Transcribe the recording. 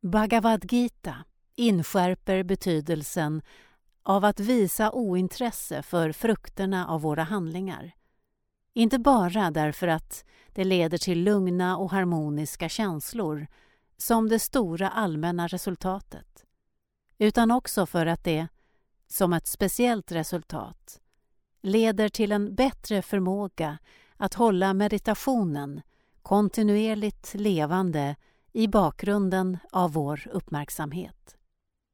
Bhagavad Gita inskärper betydelsen av att visa ointresse för frukterna av våra handlingar. Inte bara därför att det leder till lugna och harmoniska känslor som det stora allmänna resultatet, utan också för att det, som ett speciellt resultat, leder till en bättre förmåga att hålla meditationen kontinuerligt levande i bakgrunden av vår uppmärksamhet.